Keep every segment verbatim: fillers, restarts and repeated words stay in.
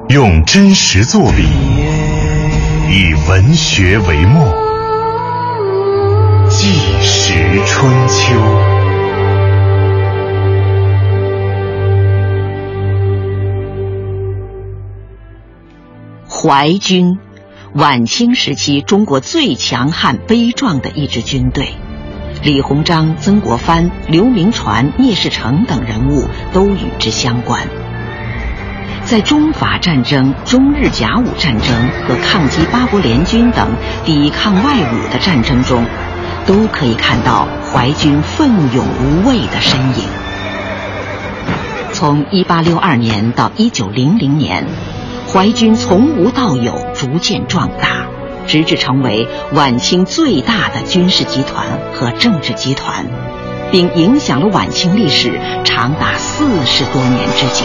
用真实作笔，以文学为墨，纪实春秋。 淮军，晚清时期中国最强悍悲壮的一支军队，李鸿章、曾国藩、刘铭传、聂士成等人物都与之相关。在中法战争、中日甲午战争和抗击八国联军等抵抗外侮的战争中，都可以看到淮军奋勇无畏的身影。从一八六二年到一九零零年，淮军从无到有，逐渐壮大，直至成为晚清最大的军事集团和政治集团，并影响了晚清历史长达四十多年之久。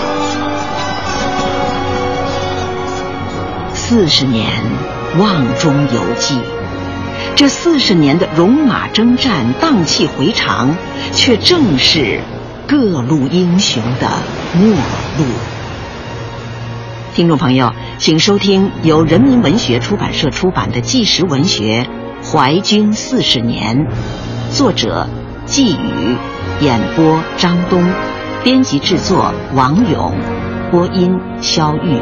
四十年瓮中有记，这四十年的戎马征战、荡气回肠，却正是各路英雄的末路。听众朋友，请收听由人民文学出版社出版的纪实文学《淮军四十年》，作者季宇，演播张东，编辑制作王勇，播音肖玉。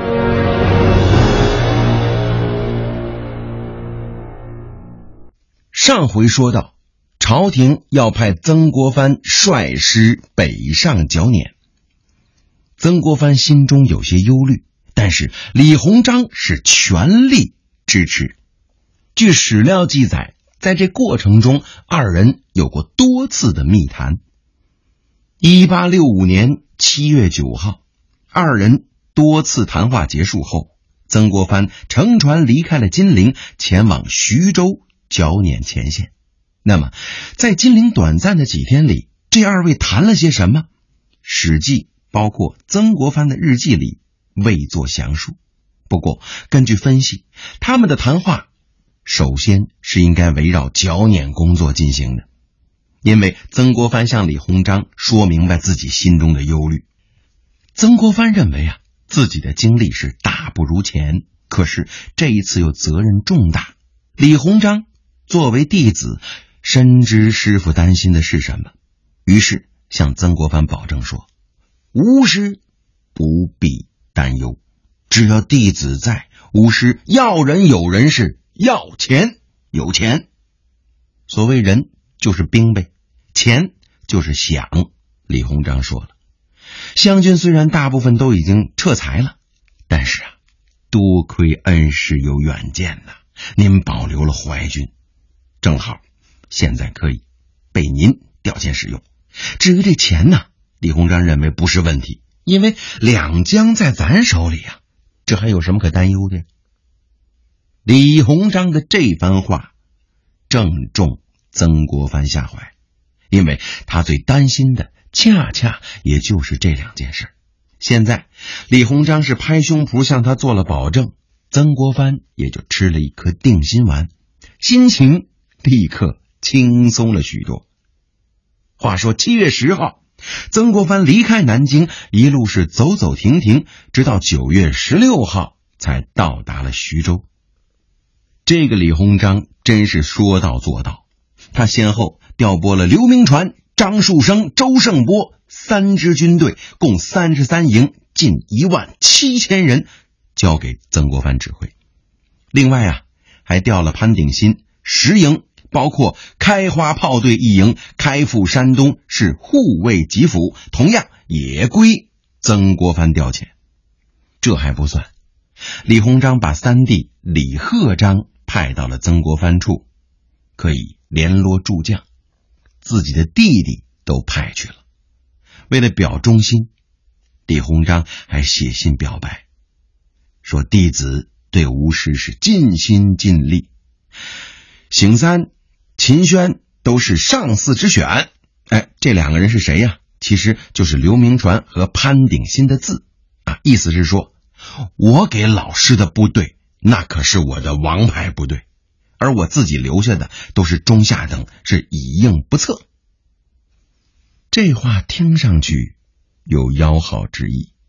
上回说到，朝廷要派曾国藩率师北上剿捻。曾国藩心中有些忧虑，但是李鸿章是全力支持。据史料记载，在这过程中，二人有过多次的密谈。一八六五年七月九号，二人多次谈话结束后，曾国藩乘船离开了金陵，前往徐州剿捻前线。那么在金陵短暂的几天里，这二位谈了些什么？史记包括曾国藩的日记里未作详述。不过根据分析，他们的谈话首先是应该围绕剿捻工作进行的，因为曾国藩向李鸿章说明白自己心中的忧虑。曾国藩认为啊，自己的精力是大不如前，可是这一次又责任重大。李鸿章作为弟子，深知师父担心的是什么，于是向曾国藩保证说，吾师不必担忧，只要弟子在，吾师要人有人事，要钱有钱。所谓人就是兵呗，钱就是饷。李鸿章说了，湘军虽然大部分都已经撤财了，但是啊，多亏恩师有远见呐，您保留了淮军，正好现在可以被您调遣使用。至于这钱呢，李鸿章认为不是问题，因为两江在咱手里啊，这还有什么可担忧的？李鸿章的这番话正中曾国藩下怀，因为他最担心的恰恰也就是这两件事。现在李鸿章是拍胸脯向他做了保证，曾国藩也就吃了一颗定心丸，心情立刻轻松了许多。话说七月十号，曾国藩离开南京，一路是走走停停，直到九月十六号才到达了徐州。这个李鸿章真是说到做到，他先后调拨了刘铭传、张树声、周盛波三支军队，共三十三营，近一万七千人，交给曾国藩指挥。另外啊，还调了潘鼎新十营，包括开花炮队一营，开赴山东，是护卫吉府，同样也归曾国藩调遣。这还不算，李鸿章把三弟李鹤章派到了曾国藩处，可以联络诸将，自己的弟弟都派去了。为了表忠心，李鸿章还写信表白，说弟子对吴师是尽心尽力，邢三、秦轩都是上司之选。哎，这两个人是谁呀？其实就是刘铭传和潘鼎新的字啊，意思是说，我给老师的部队那可是我的王牌部队，而我自己留下的都是中下等，是以应不测。这话听上去有要好之意，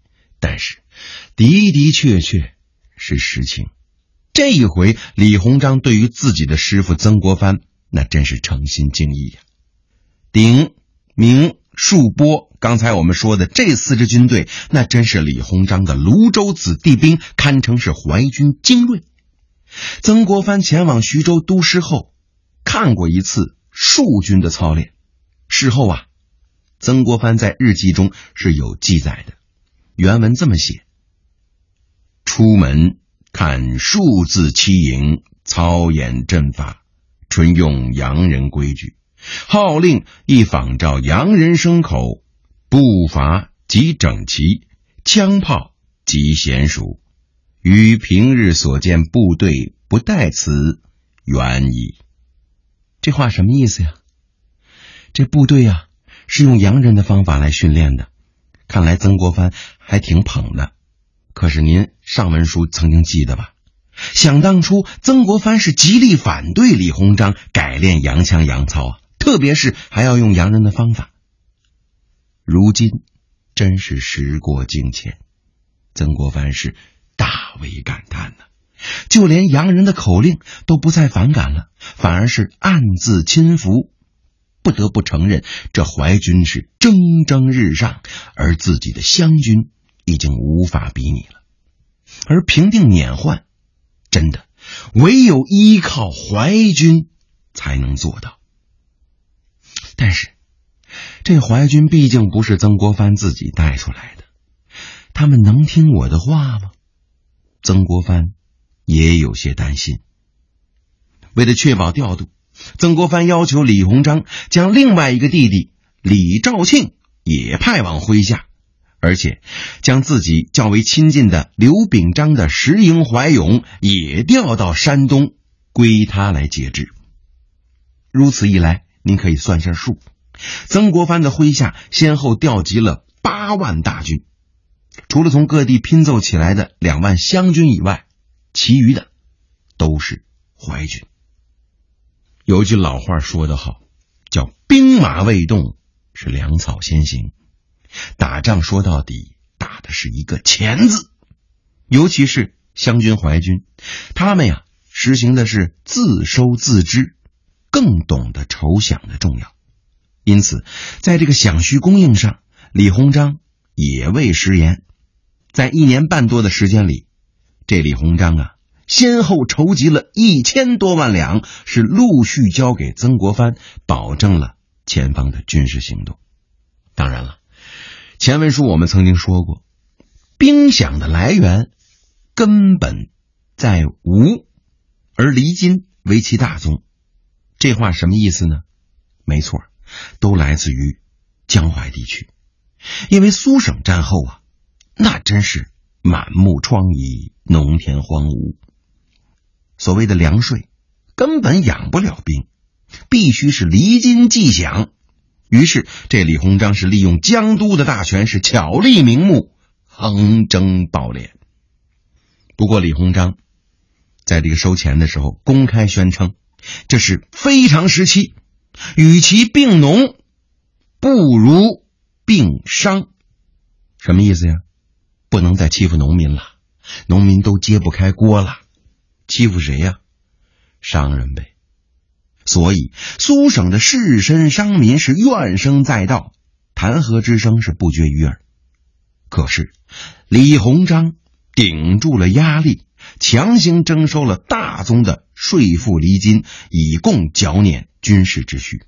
但是的的确确是实情。这一回李鸿章对于自己的师傅曾国藩那真是诚心敬意呀、啊。鼎、明、树、波，刚才我们说的这四支军队，那真是李鸿章的泸州子弟兵，堪称是淮军精锐。曾国藩前往徐州督师后，看过一次树军的操练。事后啊，曾国藩在日记中是有记载的，原文这么写：出门看数字七营，操演阵法，纯用洋人规矩，号令亦仿照洋人牲口，步伐极整齐，枪炮极娴熟，与平日所见部队不带此远矣。这话什么意思呀？这部队呀、啊，是用洋人的方法来训练的，看来曾国藩还挺捧的。可是您上文书曾经记得吧？想当初曾国藩是极力反对李鸿章改练洋枪洋操啊，特别是还要用洋人的方法。如今真是时过境迁，曾国藩是大为感叹呢、啊，就连洋人的口令都不再反感了，反而是暗自亲服。不得不承认，这淮军是蒸蒸日上，而自己的湘军已经无法比拟了。而平定捻患，真的唯有依靠淮军才能做到。但是这淮军毕竟不是曾国藩自己带出来的，他们能听我的话吗？曾国藩也有些担心。为了确保调度，曾国藩要求李鸿章将另外一个弟弟李肇庆也派往麾下，而且将自己较为亲近的刘秉章的十营淮勇也调到山东，归他来节制。如此一来，您可以算下数，曾国藩的麾下先后调集了八万大军，除了从各地拼凑起来的两万湘军以外，其余的都是淮军。有句老话说得好，叫兵马未动，是粮草先行。打仗说到底，打的是一个钱字。尤其是湘军淮军，他们呀实行的是自收自支，更懂得筹饷的重要。因此在这个饷需供应上，李鸿章也未食言。在一年半多的时间里，这李鸿章啊先后筹集了一千多万两，是陆续交给曾国藩，保证了前方的军事行动。当然了，前文书我们曾经说过，兵饷的来源根本在吴，而黎金为其大宗。这话什么意思呢？没错，都来自于江淮地区。因为苏省战后啊，那真是满目疮痍，农田荒芜。所谓的粮税根本养不了兵，必须是离金计饷。于是这李鸿章是利用江都的大权，是巧立名目，横征暴敛。不过李鸿章在这个收钱的时候公开宣称，这是非常时期，与其并农，不如并商。什么意思呀？不能再欺负农民了，农民都揭不开锅了，欺负谁呀？商人呗。所以苏省的士绅商民是怨声载道，弹劾之声是不绝于耳。可是李鸿章顶住了压力，强行征收了大宗的税赋厘金，以供缴捻军事之需。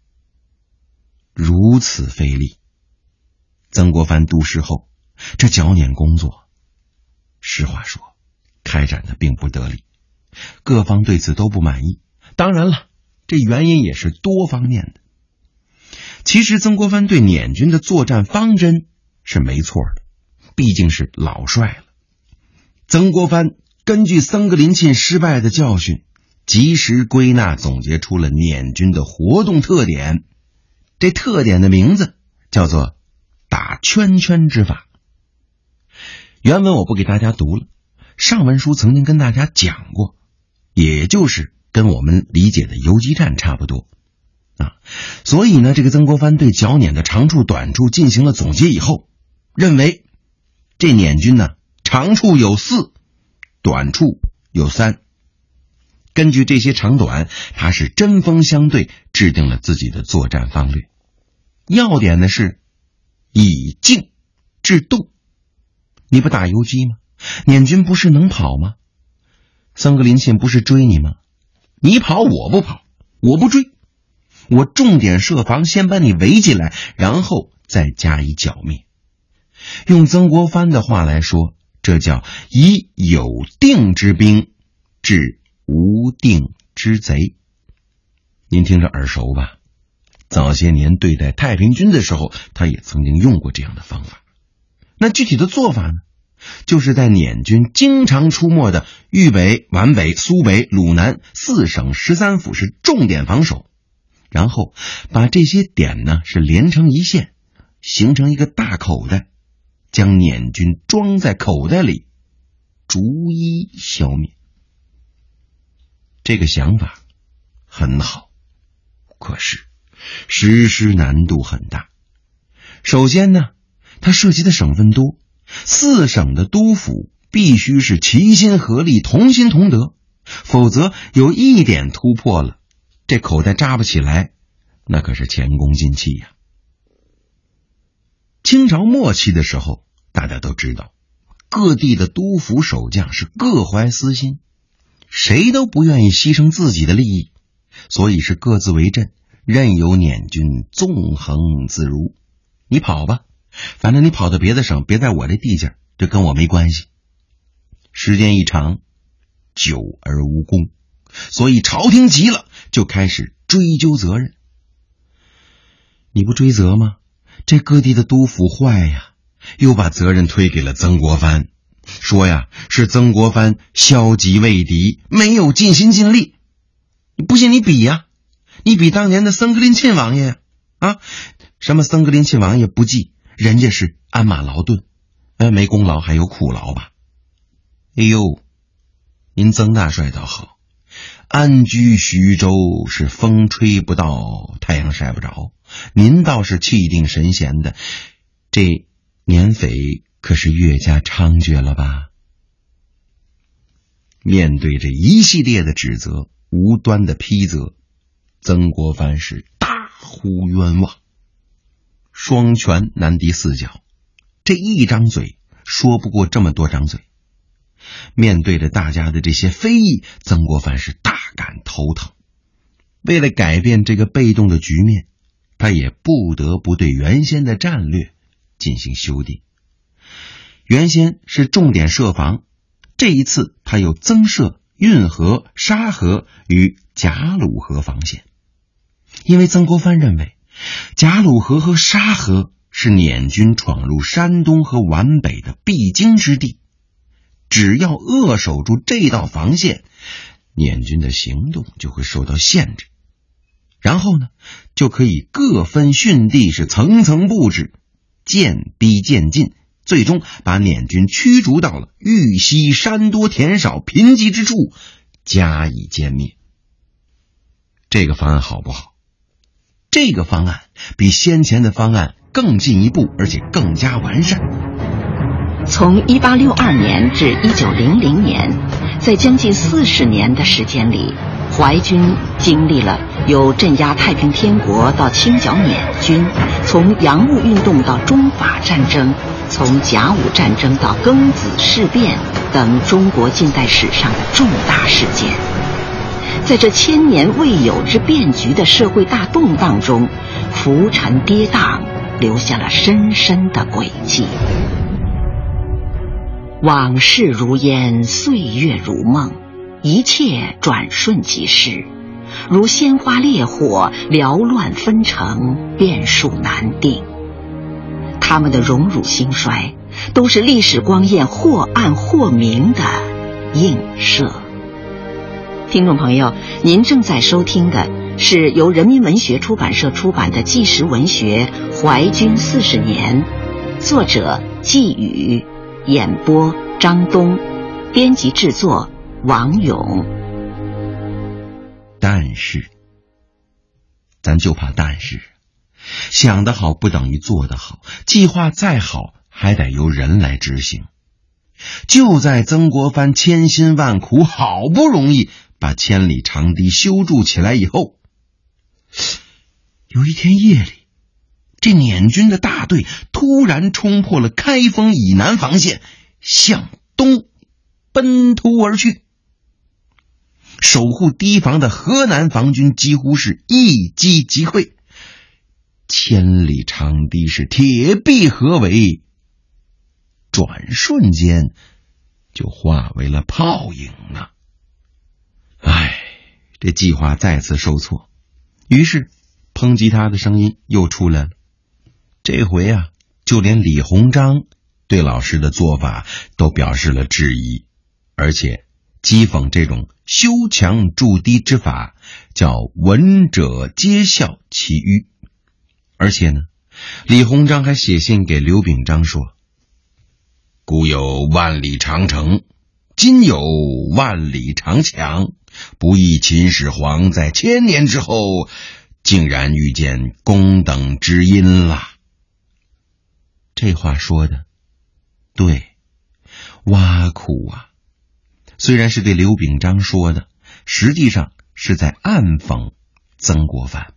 如此费力，曾国藩督师后，这缴捻工作实话说开展的并不得力，各方对此都不满意。当然了，这原因也是多方面的。其实曾国藩对捻军的作战方针是没错的，毕竟是老帅了。曾国藩根据僧格林沁失败的教训，及时归纳总结出了捻军的活动特点。这特点的名字叫做打圈圈之法。原文我不给大家读了，上文书曾经跟大家讲过，也就是跟我们理解的游击战差不多啊。所以呢，这个曾国藩对剿捻的长处短处进行了总结以后，认为这捻军呢，长处有四，短处有三。根据这些长短，他是针锋相对，制定了自己的作战方略。要点呢是以静制动。你不打游击吗？捻军不是能跑吗？僧格林沁不是追你吗？你跑我不跑，我不追，我重点设防，先把你围进来，然后再加以剿灭。用曾国藩的话来说，这叫以有定之兵制无定之贼。您听着耳熟吧？早些年对待太平军的时候，他也曾经用过这样的方法。那具体的做法呢，就是在捻军经常出没的豫北、皖北、苏北、鲁南四省十三府是重点防守，然后把这些点呢是连成一线，形成一个大口袋，将捻军装在口袋里，逐一消灭。这个想法很好，可是实施难度很大。首先呢，它涉及的省份多，四省的督府必须是齐心合力，同心同德，否则有一点突破了，这口袋扎不起来，那可是前功尽弃呀。清朝末期的时候，大家都知道，各地的督府守将是各怀私心，谁都不愿意牺牲自己的利益，所以是各自为阵，任由捻军纵横自如。你跑吧，反正你跑到别的省，别在我这地界，这跟我没关系。时间一长，久而无功，所以朝廷急了，就开始追究责任。你不追责吗？这各地的督府坏呀，又把责任推给了曾国藩，说呀，是曾国藩消极畏敌，没有尽心尽力。你不信你比呀，你比当年的僧格林沁王爷呀，啊，什么僧格林沁王爷不济，人家是鞍马劳顿，呃，没功劳还有苦劳吧？哎呦，您曾大帅倒好，安居徐州是风吹不到，太阳晒不着，您倒是气定神闲的，这捻匪可是越加猖獗了吧？面对这一系列的指责，无端的批责，曾国藩是大呼冤枉，双拳难敌四脚，这一张嘴说不过这么多张嘴。面对着大家的这些非议，曾国藩是大感头疼。为了改变这个被动的局面，他也不得不对原先的战略进行修订。原先是重点设防，这一次他又增设运河、沙河与贾鲁河防线。因为曾国藩认为贾鲁河和沙河是捻军闯入山东和皖北的必经之地，只要扼守住这道防线，捻军的行动就会受到限制，然后呢，就可以各分训地，是层层布置，渐逼渐进，最终把捻军驱逐到了豫西山多田少贫瘠之处，加以歼灭。这个方案好不好？这个方案比先前的方案更进一步，而且更加完善。 从一八六二年至一九零零年，在将近四十年的时间里，淮军经历了由镇压太平天国到清剿捻军，从洋务运动到中法战争，从甲午战争到庚子事变等中国近代史上的重大事件。在这千年未有之变局的社会大动荡中，浮沉跌宕，留下了深深的轨迹。往事如烟，岁月如梦，一切转瞬即逝，如鲜花烈火，缭乱纷呈，变数难定。他们的荣辱兴衰，都是历史光焰或暗或明的映射。听众朋友，您正在收听的是由人民文学出版社出版的纪实文学《淮军四十年》，作者季宇，演播张东，编辑制作王勇。 但是，咱就怕但是，想得好不等于做得好，计划再好还得由人来执行。就在曾国藩千辛万苦，好不容易把千里长堤修筑起来以后，有一天夜里，这捻军的大队突然冲破了开封以南防线，向东奔突而去。守护堤防的河南防军几乎是一击即溃，千里长堤是铁壁合围，转瞬间就化为了泡影了。唉，这计划再次受挫，于是抨击他的声音又出来了。这回啊，就连李鸿章对老师的做法都表示了质疑，而且讥讽这种修墙筑堤之法叫闻者皆笑其愚。而且呢，李鸿章还写信给刘秉章说，古有万里长城，今有万里长墙，不意秦始皇在千年之后竟然遇见公等之音了。这话说的对，挖苦啊！虽然是对刘秉章说的，实际上是在暗讽曾国藩。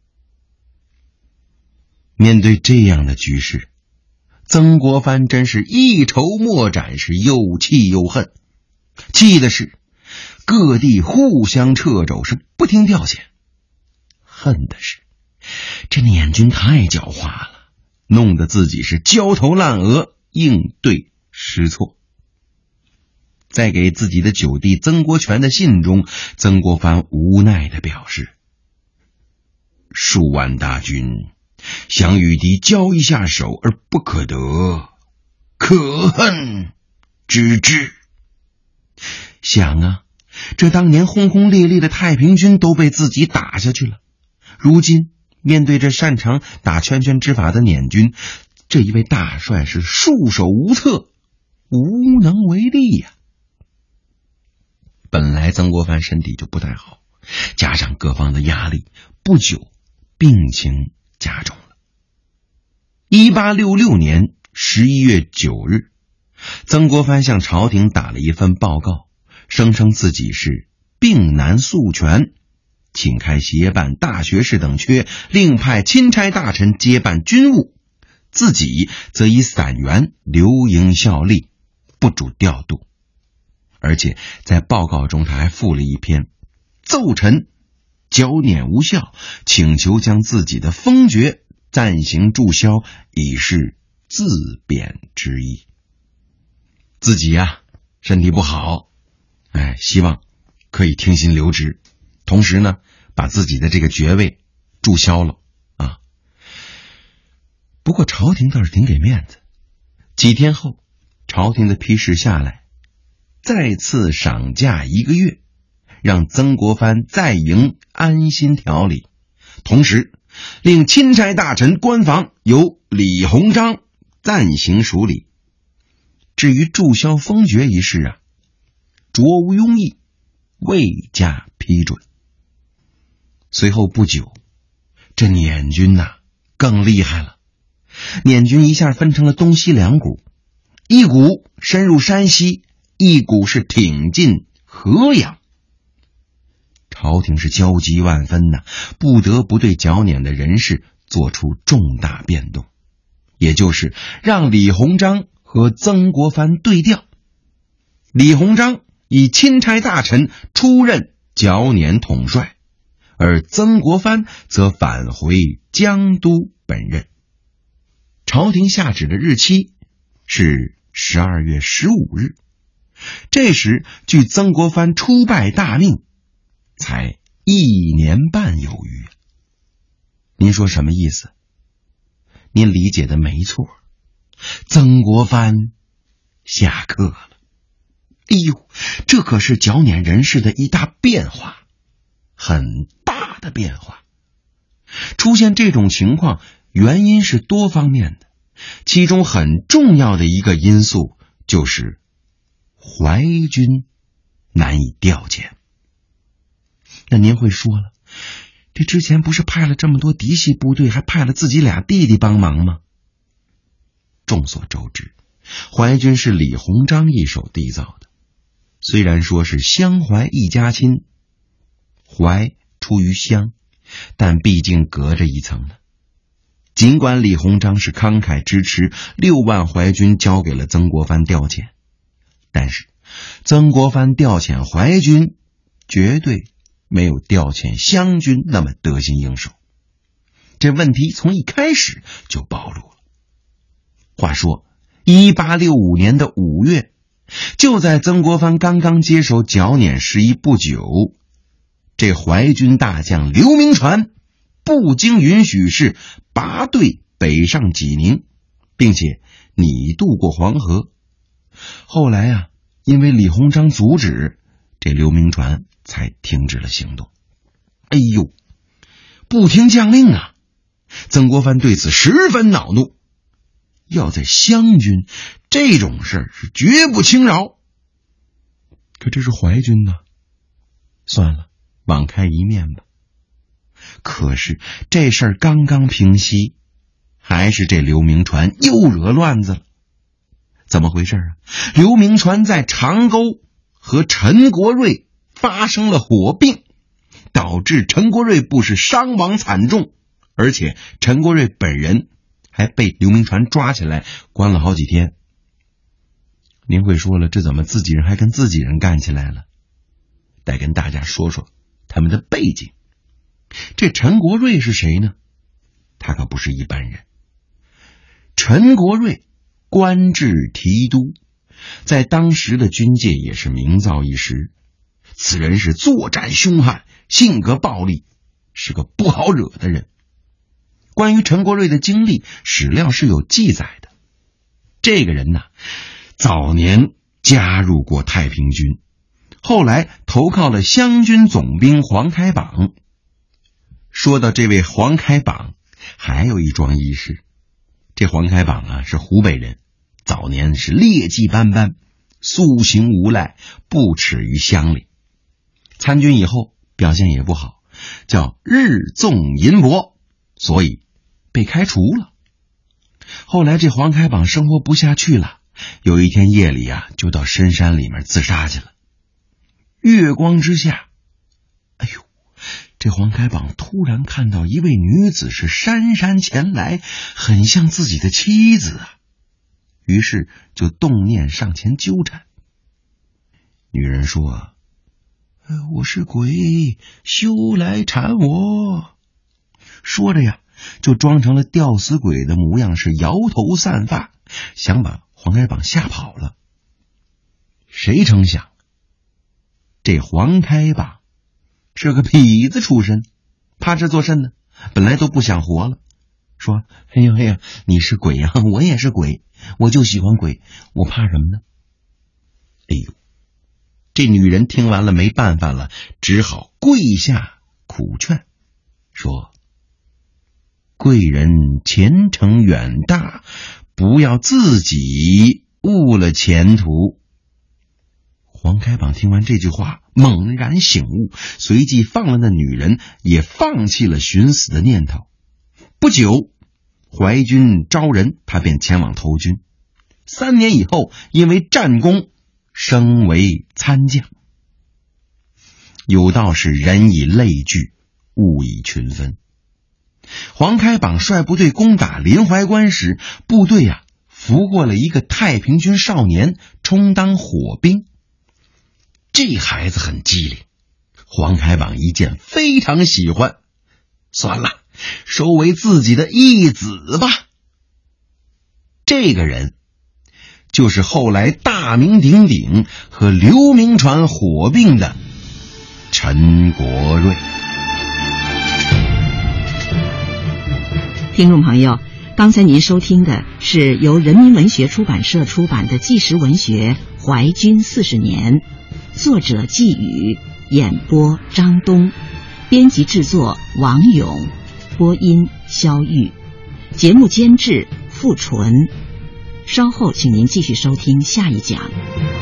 面对这样的局势，曾国藩真是一筹莫展，是又气又恨。气的是各地互相掣肘，是不听调遣；恨的是这捻军太狡猾了，弄得自己是焦头烂额，应对失措。在给自己的九弟曾国荃的信中，曾国藩无奈地表示，数万大军想与敌交一下手而不可得，可恨之至。想啊，这当年轰轰烈烈的太平军都被自己打下去了，如今面对这擅长打圈圈之法的捻军，这一位大帅是束手无策，无能为力呀、啊。本来曾国藩身体就不太好，加上各方的压力，不久病情加重了。一八六六年十一月九日，曾国藩向朝廷打了一份报告，声称自己是病难速全，请开协办大学士等缺，另派钦差大臣接办军务，自己则以散员留营效力，不主调度。而且在报告中他还附了一篇奏陈剿捻无效，请求将自己的封爵暂行注销，以示自贬之意。自己呀、啊、身体不好，哎，希望可以听信留职，同时呢把自己的这个爵位注销了啊。不过朝廷倒是挺给面子，几天后朝廷的批示下来，再次赏假一个月，让曾国藩在营安心调理，同时令钦差大臣官房由李鸿章暂行处理。至于注销封爵一事啊，卓无庸议，未加批准。随后不久，这捻军呐、啊、更厉害了，捻军一下分成了东西两股，一股深入山西，一股是挺进河阳。朝廷是焦急万分呐、啊，不得不对剿捻的人事做出重大变动，也就是让李鸿章和曾国藩对调。李鸿章以钦差大臣出任剿捻统帅，而曾国藩则返回江都本任。朝廷下旨的日期是十二月十五日，这时距曾国藩出拜大命才一年半有余。您说什么意思？您理解的没错，曾国藩下课了。哎呦，这可是剿捻人事的一大变化，很大的变化。出现这种情况，原因是多方面的，其中很重要的一个因素就是淮军难以调遣。那您会说了，这之前不是派了这么多嫡系部队，还派了自己俩弟弟帮忙吗？ 众所周知，淮军是李鸿章一手缔造的。虽然说是湘淮一家亲，淮出于湘，但毕竟隔着一层呢。尽管李鸿章是慷慨支持六万淮军交给了曾国藩调遣，但是曾国藩调遣淮军绝对没有调遣湘军那么得心应手。这问题从一开始就暴露了。话说一八六五年的五月，就在曾国藩刚刚接手剿捻事宜不久，这淮军大将刘铭传不经允许是拔队北上济宁，并且拟渡过黄河。后来啊，因为李鸿章阻止，这刘铭传才停止了行动。哎呦，不听将令啊！曾国藩对此十分恼怒，要在湘军这种事是绝不轻饶。可这是淮军呢，算了，网开一面吧。可是这事儿刚刚平息，还是这刘铭传又惹乱子了。怎么回事啊？刘铭传在长沟和陈国瑞发生了火并，导致陈国瑞部是伤亡惨重，而且陈国瑞本人还被刘铭传抓起来关了好几天。您会说了，这怎么自己人还跟自己人干起来了？得跟大家说说他们的背景。这陈国瑞是谁呢？他可不是一般人。陈国瑞官至提督，在当时的军界也是名噪一时。此人是作战凶悍，性格暴戾，是个不好惹的人。关于陈国瑞的经历，史料是有记载的。这个人呢，早年加入过太平军，后来投靠了湘军总兵黄开榜。说到这位黄开榜，还有一桩轶事。这黄开榜啊，是湖北人，早年是劣迹斑斑，素行无赖，不耻于乡里。参军以后表现也不好，叫日纵淫博，所以被开除了。后来这黄开榜生活不下去了，有一天夜里啊，就到深山里面自杀去了。月光之下，哎呦，这黄开榜突然看到一位女子是姗姗前来，很像自己的妻子啊，于是就动念上前纠缠。女人说：“我是鬼，休来缠我。”说着呀，就装成了吊死鬼的模样，是摇头散发，想把黄开榜吓跑了。谁成想，这黄开榜是个痞子出身，怕这做甚呢？本来都不想活了，说：“哎呦哎呦，你是鬼呀、啊，我也是鬼，我就喜欢鬼，我怕什么呢？”哎呦，这女人听完了没办法了，只好跪下苦劝，说：“贵人前程远大，不要自己误了前途。”黄开榜听完这句话，猛然醒悟，随即放了那女人，也放弃了寻死的念头。不久，淮军招人，他便前往投军。三年以后，因为战功，升为参将。有道是人以类聚，物以群分。黄开榜率部队攻打临淮关时，部队啊俘获了一个太平军少年，充当火兵。这孩子很机灵，黄开榜一见非常喜欢，算了，收为自己的义子吧。这个人就是后来大名鼎鼎和刘铭传火并的陈国瑞。 听众朋友，刚才您收听的是由人民文学出版社出版的纪实文学《淮军四十年》，作者季宇，演播张东，编辑制作王勇，播音肖玉，节目监制付纯。稍后请您继续收听下一讲。